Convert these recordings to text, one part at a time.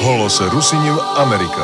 Голос Rusinів Amerika.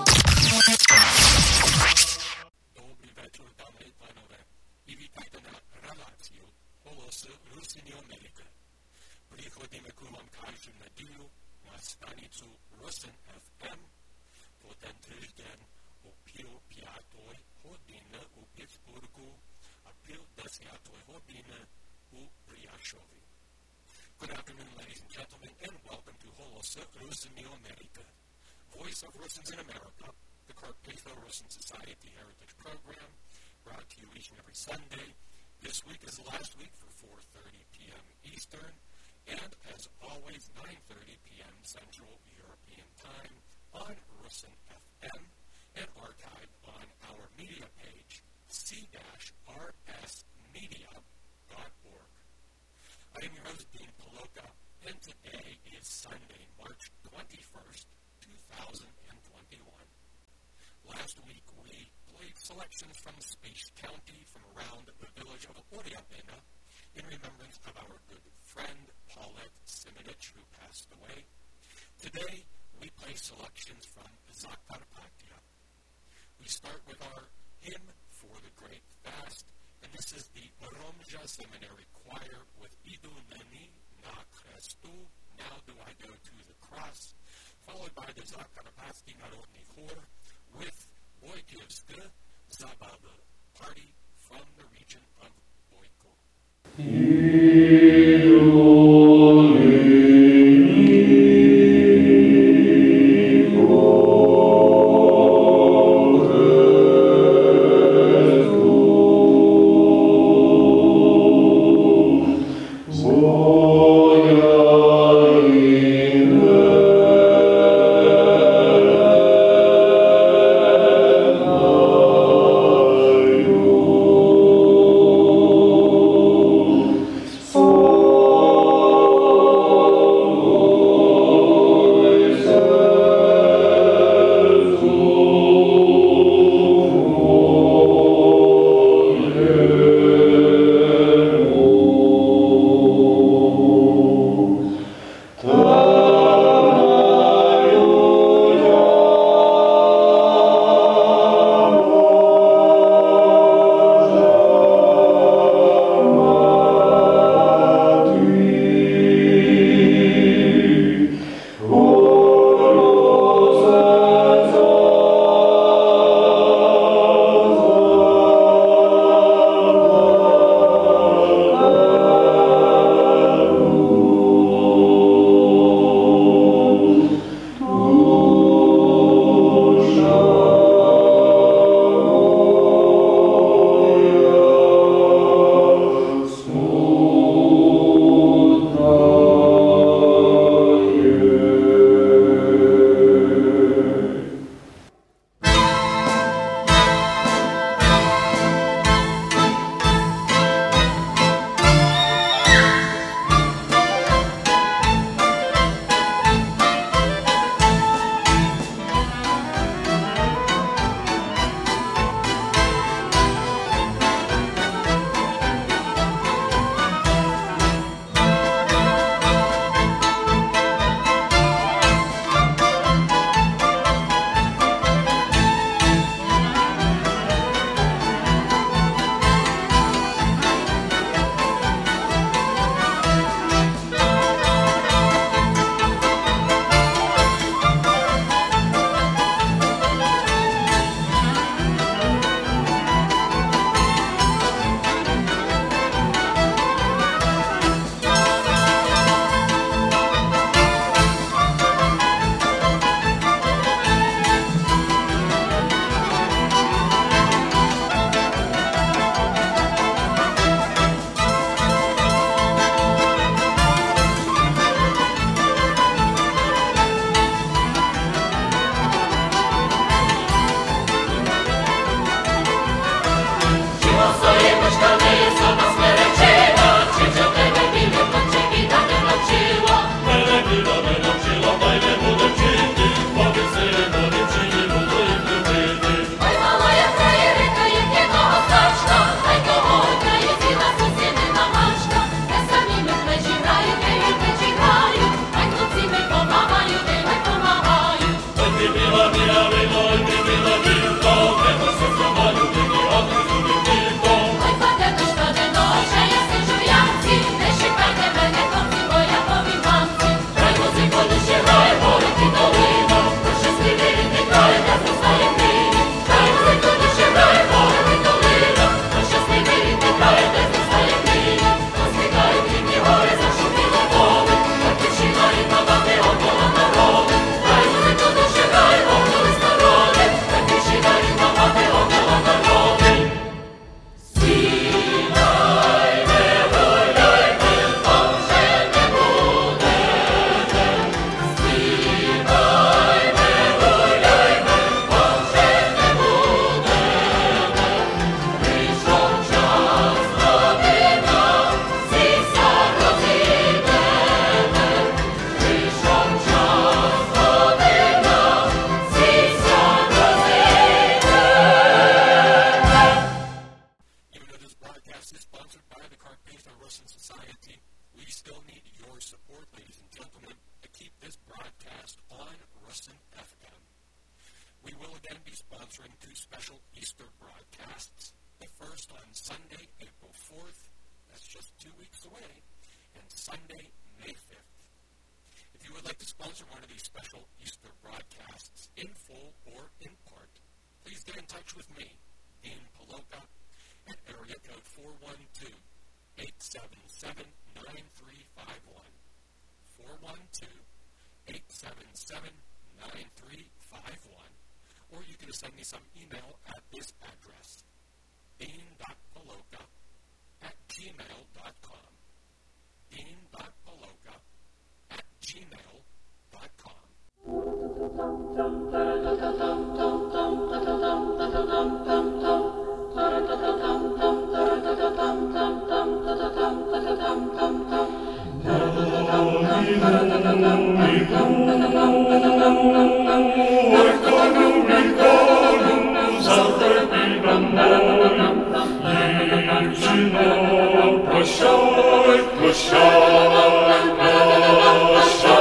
Добрий вечір, дами і панове, і вітайте на релацію Голос Rusinів Amerika. Приходимо вам кожну неділю на станицю Rusin FM в один тиждень о пів п'ятої години у Пітсбургу, а пів 10-ї години у Пряшові. Good afternoon, ladies and gentlemen, and welcome to Голос Rusinів Amerika, Voice of Russians in America, the Carpatho Russian Society Heritage Program, brought to you each and every Sunday. This week is the last week for 4:30 p.m. Eastern, and as always, 9:30 p.m. Central European Time on Rusin FM and archived on our media page, c-rsmedia.org. I am your host, Dean Paloka, and today is Sunday, March 21st, 2021. Last week, we played selections from Spiš County from around the village of Oryabina in remembrance of our good friend, Paulette Simonich, who passed away. Today, we play selections from Zakarpattia. We start with our hymn for the Great Fast, and this is the Romja Seminary Choir with Idu Meni na Krestu, Now Do I Go to the Cross, followed by the Zakarpatski Narodny Chor with Boykivska Zabava, party from the region of Boyko. podcast is sponsored by the Carpatho Russian Society. We still need your support, ladies and gentlemen, to keep this broadcast on Russian FM. We will again be sponsoring two special Easter broadcasts. The first on Sunday, April 4th, that's just 2 weeks away, and Sunday, May 5th. If you would like to sponsor one of these special Easter broadcasts in full or in part, please get in touch with me, Dean Paloka, at area code 412-877-9351. 412-877-9351. Or you can send me some email at this address, dean.paloka@gmail.com. dean.paloka@gmail.com. Прощай, прощай, прощай.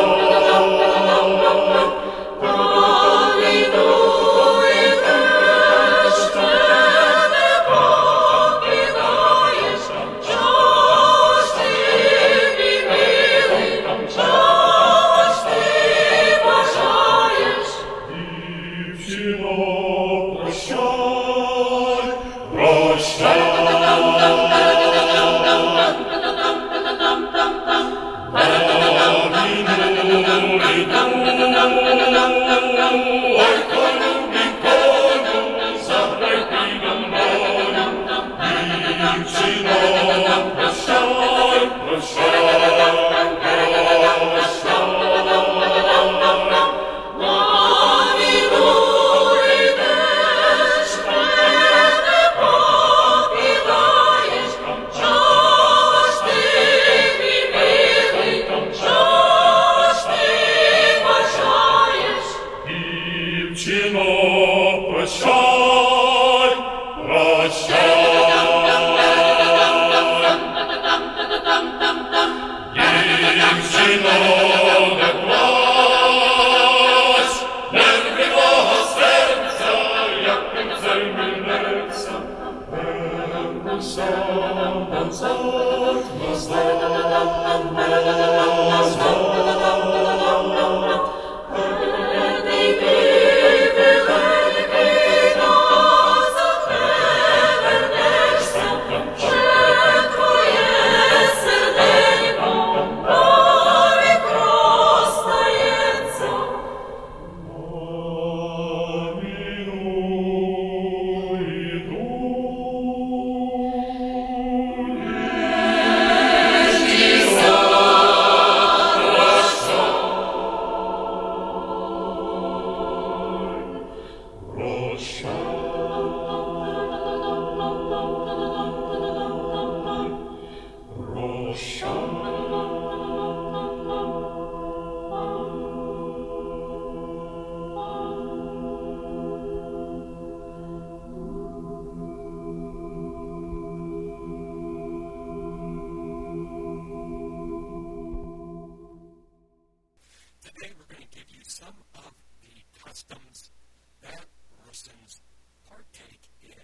Today we're going to give you some of the customs that Russians partake in.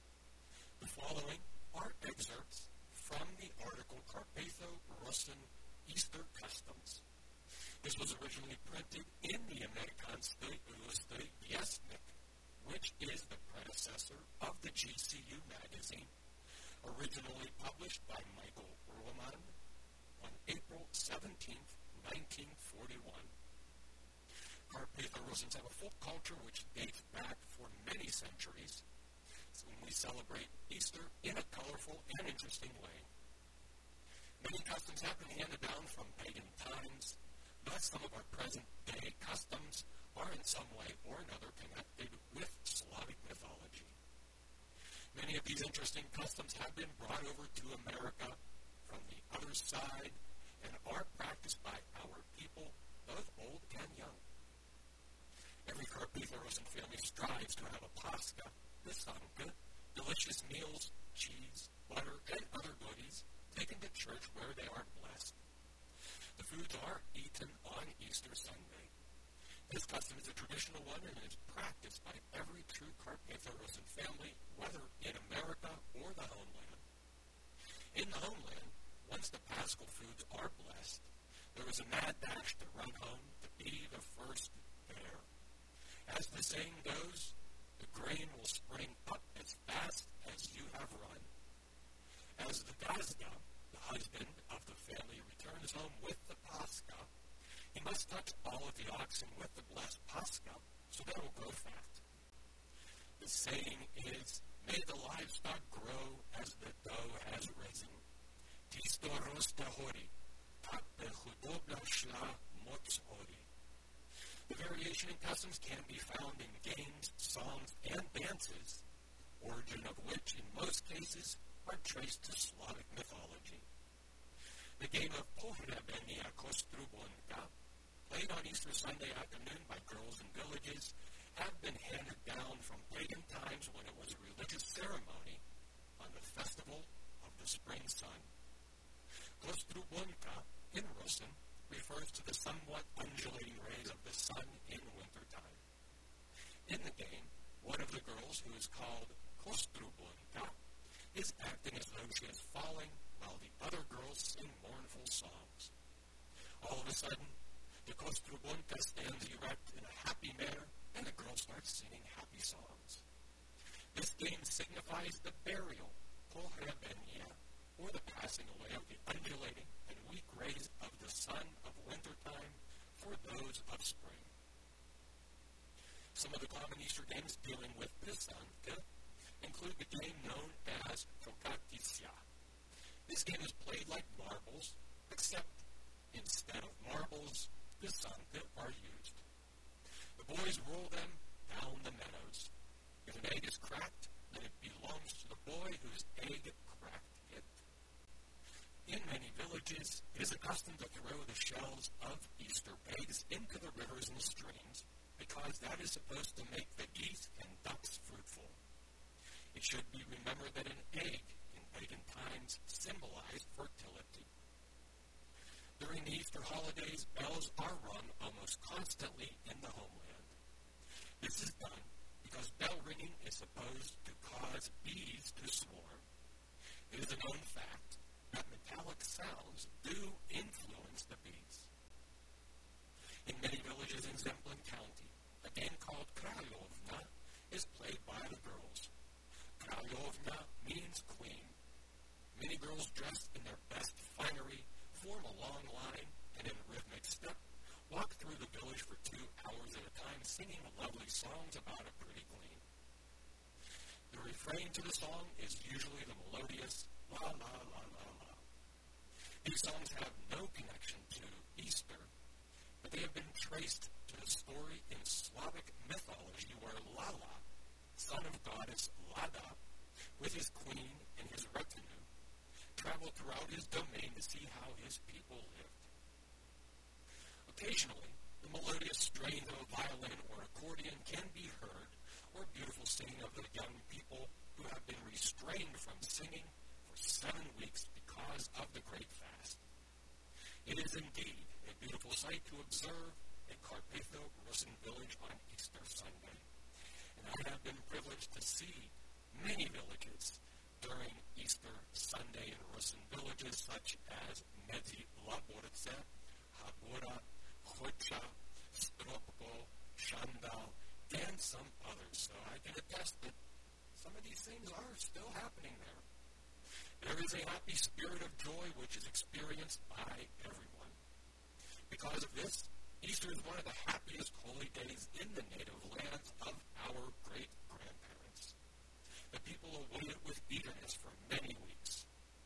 The following are excerpts from the article Carpatho Russian Easter Customs. This was originally printed in the Amerikanskoye Ulostoye Vestnik, which is the predecessor of the GCU magazine, originally published by Michael Roman on April 17th, 1941. Carpatho Russians have a folk culture which dates back for many centuries, so when we celebrate Easter in a colorful and interesting way. Many customs have been handed down from pagan times, but some of our present-day customs are in some way or another connected with Slavic mythology. Many of these interesting customs have been brought over to America from the other side and are practiced by our people, both old and young. Every Carpatho Russian family strives to have a Pascha, Pisanka, delicious meals, cheese, butter, and once the Paschal foods are blessed, there is a mad dash to run home to be the first there. As the saying goes, the grain will spring up as fast as you have run. As the Gazda, the husband of the family, returns home with the Pascha, he must touch all of the oxen with the blessed Pascha so that it will grow fat. The saying is, may the livestock grow as the dough has risen. Tisto rosta hori, tape chudobla shla mots hori. The variation in customs can be found in games, songs, and dances, origin of which, in most cases, are traced to Slavic mythology. The game of Pohrebenia Kostrubonka, played on Easter Sunday afternoon by girls in villages, have been handed down from pagan times when it was a religious ceremony on the festival of the spring sun. Kostrubonka, in Russian, refers to the somewhat undulating rays of the sun in wintertime. In the game, one of the girls, who is called Kostrubonka, is acting as though she is falling while the other girls sing mournful songs. All of a sudden, the Kostrubonka stands erect in a happy manner, and the girl starts singing happy songs. This game signifies the burial, Pohrebenia, or the passing away of the undulating and weak rays of the sun of wintertime for those of spring. Some of the common Easter games dealing with Pisanka include the game known as Prokatisia. This game is played like marbles, except instead of marbles, Pisanka are used. The boys roll them down the meadows. If an egg is cracked, then it belongs to the boy whose egg cracked it. In many villages, it is a custom to throw the shells of Easter eggs into the rivers and streams because that is supposed to make the geese and ducks fruitful. It should be remembered that an egg in pagan times symbolized fertility. During the Easter holidays, bells are rung almost constantly in the homeland. This is done because bell ringing is supposed to cause bees to swarm. It is a known fact that metallic sounds do influence the bees. In many villages in Zemplin County, a game called Kralovna is played by the girls. Kralovna means queen. Many girls dressed in their best finery form a long line and in rhythmic step walk through the village for 2 hours at a time singing lovely songs about a pretty queen. The refrain to the song is usually the melodious la la la la la. These songs have no connection to Easter, but they have been traced to the story in Slavic mythology where Lala, son of goddess Lada, with his queen and his retinue, traveled throughout his domain to see how his people lived. Occasionally, the melodious strains of a violin or accordion can be heard, or beautiful singing of the young people who have been restrained from singing for 7 weeks because of the Great Fast. It is indeed a beautiful sight to observe a Carpatho Rusyn village on Easter Sunday, and I have been privileged to see many villages during Easter Sunday in Rusyn villages such as Medzi Laborce, Habura, Khocha, Stropko, Shandal, and some others. So I can attest that some of these things are still happening there. There is a happy spirit of joy which is experienced by everyone. Because of this, Easter is one of the happiest holy days in the native lands of our great-grandparents. The people await it with eagerness for many weeks.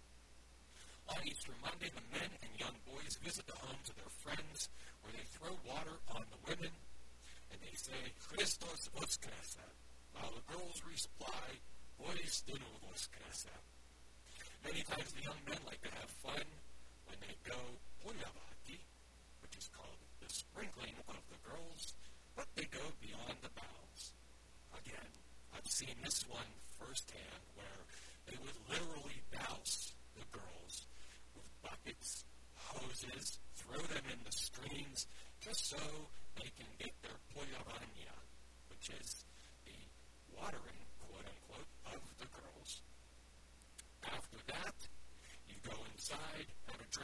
On Easter Monday, the men and young boys visit the homes of their friends, where they throw water on the women, and they say, Christos Voskreσε, while the girls reply, Voistinu Voskreσε. Many times the young men like to have fun when they go Polyavati, which is called the sprinkling of the girls, but they go beyond the bounds. Again, I've seen this one firsthand, where they would literally douse the girls with buckets, hoses, throw them in the streams, just so they can get their poyavanya, which is the watering, quote-unquote, of the girls. After that, you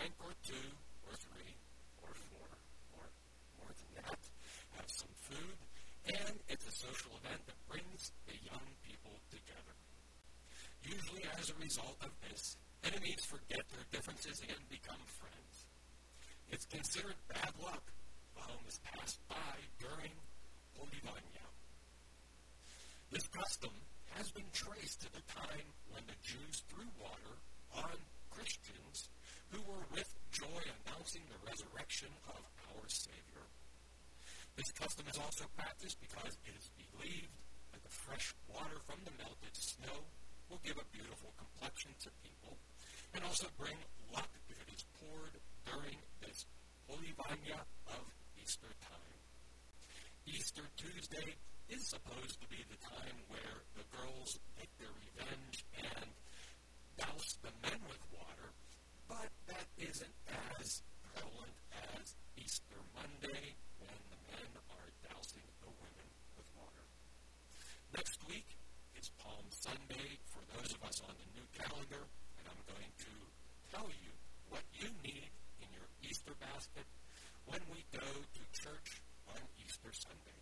drink or two or three or four or more than that. Have some food, and it's a social event that brings the young people together. Usually as a result of this, enemies forget their differences and become friends. It's considered bad luck if a home is passed by during Polivania. This custom has been traced to the time when the Jews threw water on Christians who were with joy announcing the resurrection of our Savior. This custom is also practiced because it is believed that the fresh water from the melted snow will give a beautiful complexion to people and also bring luck if it is poured during this Polivania of Easter time. Easter Tuesday is supposed to be the time where the girls take their revenge and douse the men with water, but that isn't as prevalent as Easter Monday when the men are dousing the women with water. Next week is Palm Sunday for those of us on the new calendar, and I'm going to tell you what you need in your Easter basket when we go to church on Easter Sunday.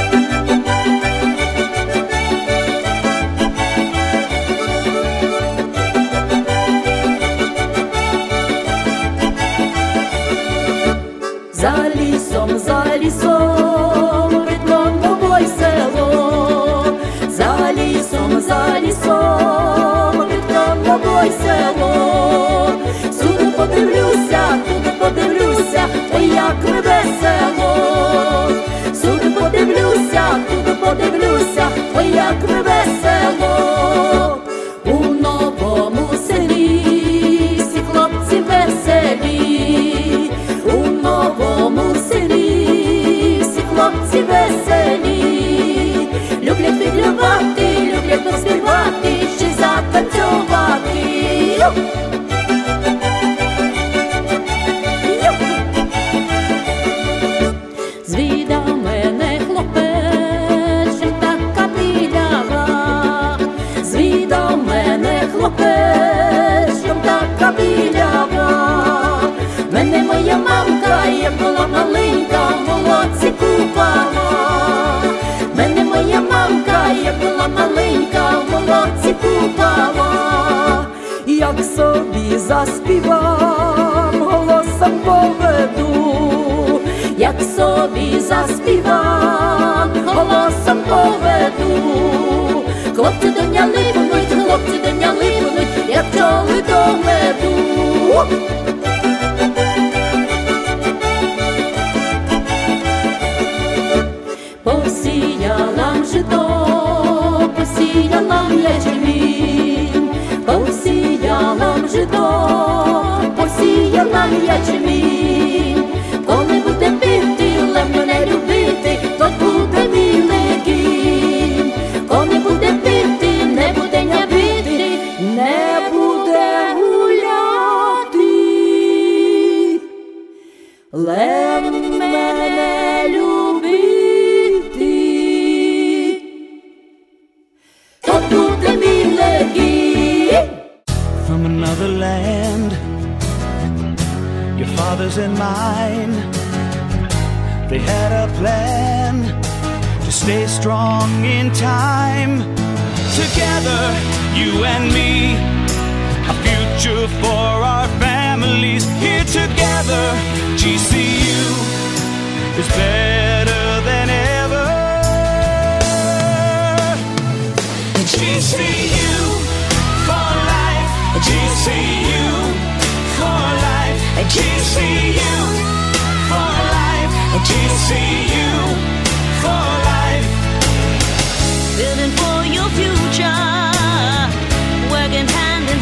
За лісом, видно нове село. За лісом, видно нове село. Сюди подивлюся, туди подивлюся, ой, як ми весело. Сюди подивлюся, туди подивлюся, ой, як ми весело. У новому селі всі хлопці веселі. У новому селі всі хлопці веселі. Люблять підлювати, люблять поспівати, ще й затанцювати. Звідав мене хлопець, що така білява. Звідав мене хлопець, що така білява. Мене моя мамка, як була маленька, в молодці купала. Мене моя мамка, як була маленька, в молодці купала. Як собі заспівам, голосом поведу. Як собі заспівам, голосом поведу. Хлопці до дня липнуть, хлопці до дня липнуть, як пчоли до меду. Посіяла жито, посіяла ячмінь, посіяла жито, посіяла ячмінь. Коли буде пити, лев мене любити, то буде мій кінь. Коли буде пити, не буде нябити, не буде гуляти. Лев мене любити. From another land, your father's and mine, they had a plan to stay strong in time. Together, you and me, a future for our families. Here together, GCU is better than ever. GCU for life, GCU for life, GCU for life, GCU for life. Building for your future, working hand in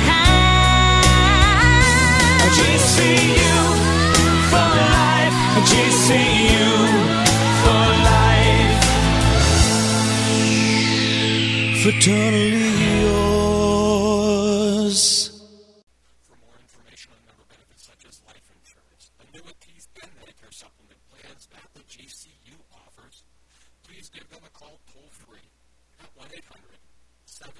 hand. GCU for life, GCU for life. Fraternally yours. For more information on member benefits such as life insurance, annuities, and Medicare supplement plans that the GCU offers, please give them a call toll-free at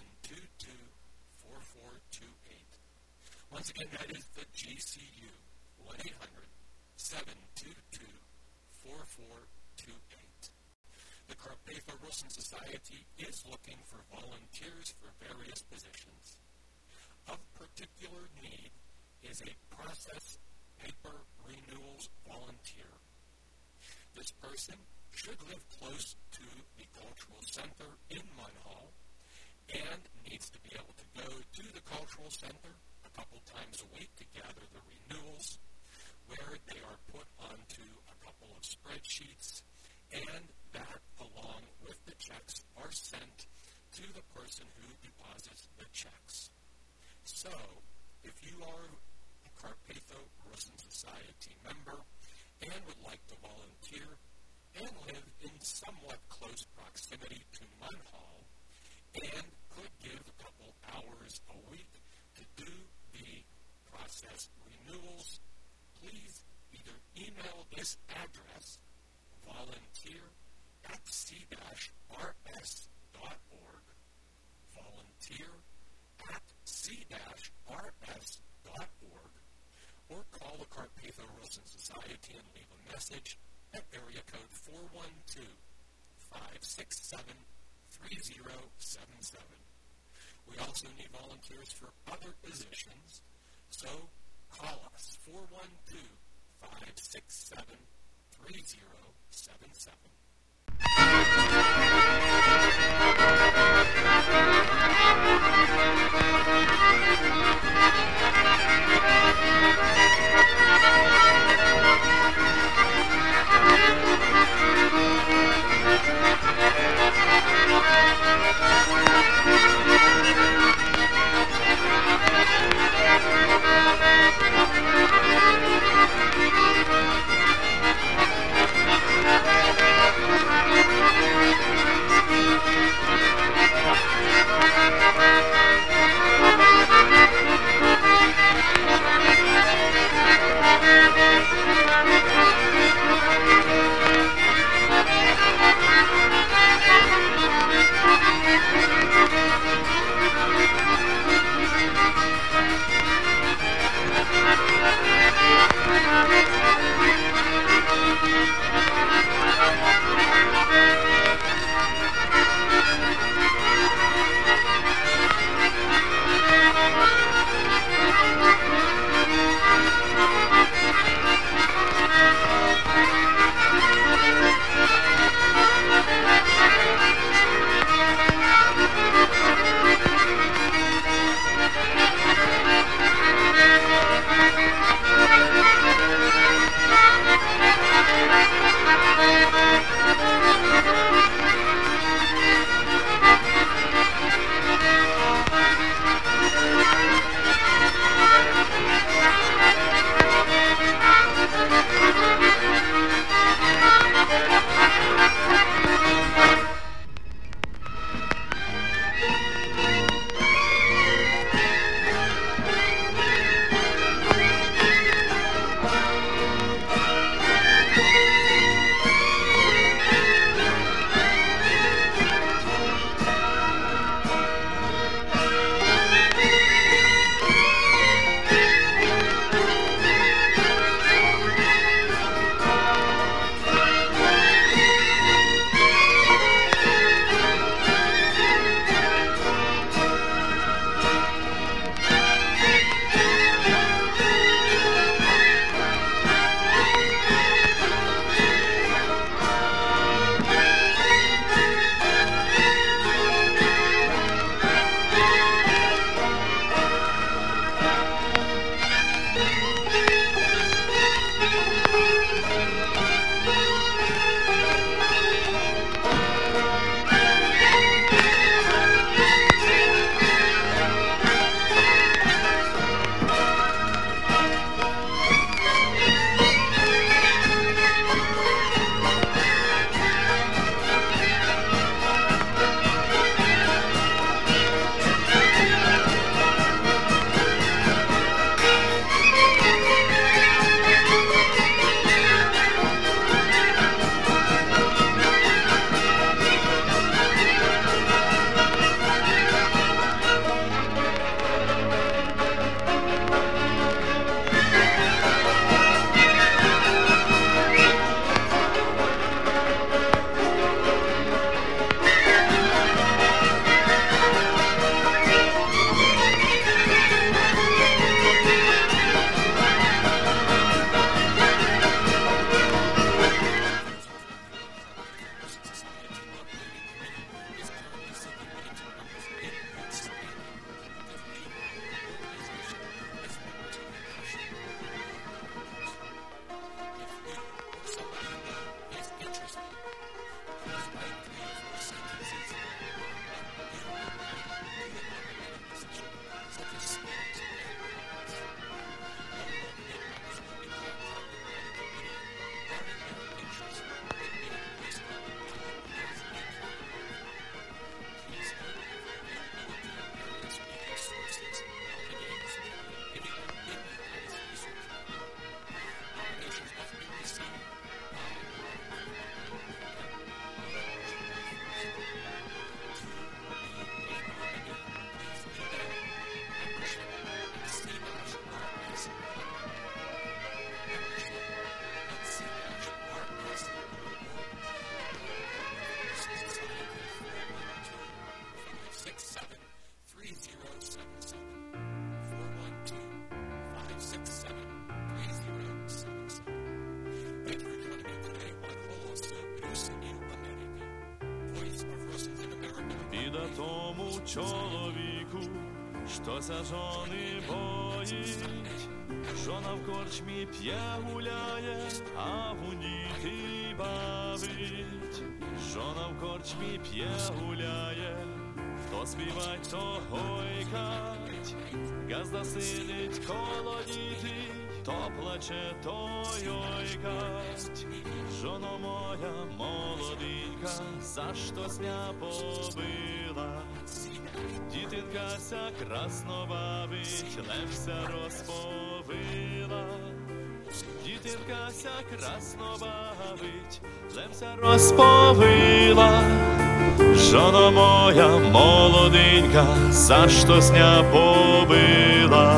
1-800-722-4428. Once again, that is the GCU, 1-800-722-4428. The Carpatho-Wilson Society is looking for volunteers for various positions. Of particular need is a process paper renewals volunteer. This person should live close to the cultural center in Munhall and needs to be able to go to the cultural center a couple times a week to gather the renewals, where they are put onto a couple of spreadsheets, and that, along with the checks, are sent to the person who deposits the checks. So, if you are a Carpatho-Wilson Society member and would like to volunteer and live in somewhat close proximity to Munhall and could give a couple hours a week to do the process renewals, please either email this address, volunteer@c-rs.org, volunteer@c-rs.org, or call the Carpatho-Wilson Society and leave a message at area code 412-567-3077. We also need volunteers for other positions, so call us, 412-567-3077. чоловіку, що за жони боїть. Жона в корчмі п'є гуляє, а гуніти бавить. Жона в корчмі п'є гуляє, то співать, то гойкать. Газда сидить коло дітей, то плаче, то йойкать. Жоно моя молоденька, за що сня побила? Дітинка ся красно бавить, левся розповила. Дітинка ся красно бавить, левся розповила. Жоно моя молоденька, за що сня побила?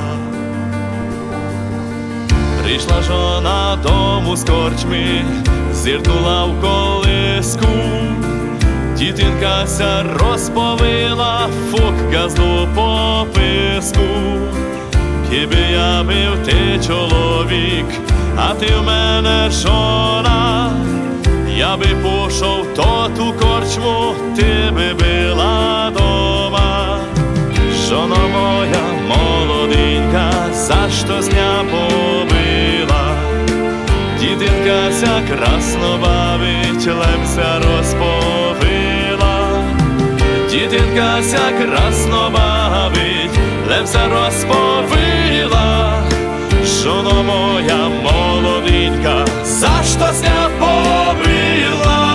Прийшла жона дому з корчми, зиркнула в колиску. Дітинка ся розповила, фук газду по писку. Хіби я бив ти чоловік, а ти в мене жона, я би пішов то ту корчму, ти би била дома. Жоно моя молоденька, за що сня побила? Дітинка ся красно бавить, левся розповила. Дітинка ся красно бавить, левся розповила. Жоно моя молоденька, за що сня побила?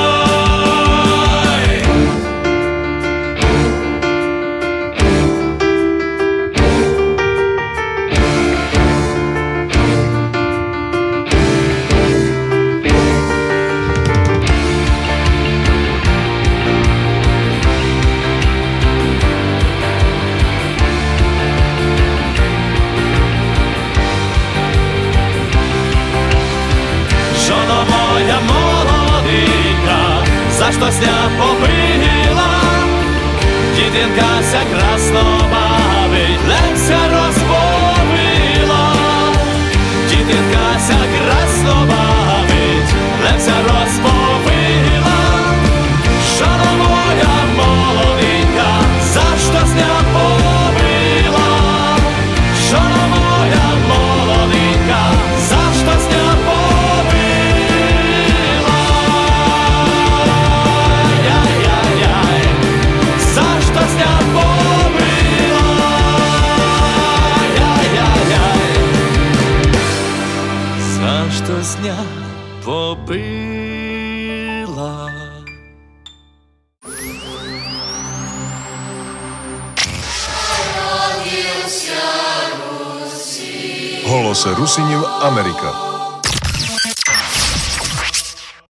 За що сня побила? Дітинка ся красно бавить, левся розповила. Дітинка ся красно бавить, левся розповила. Жоно моя молоденька, за що сня побила? Жоно моя молоденька, за що сня побила? Що сня побила? Голос Русинів Америка.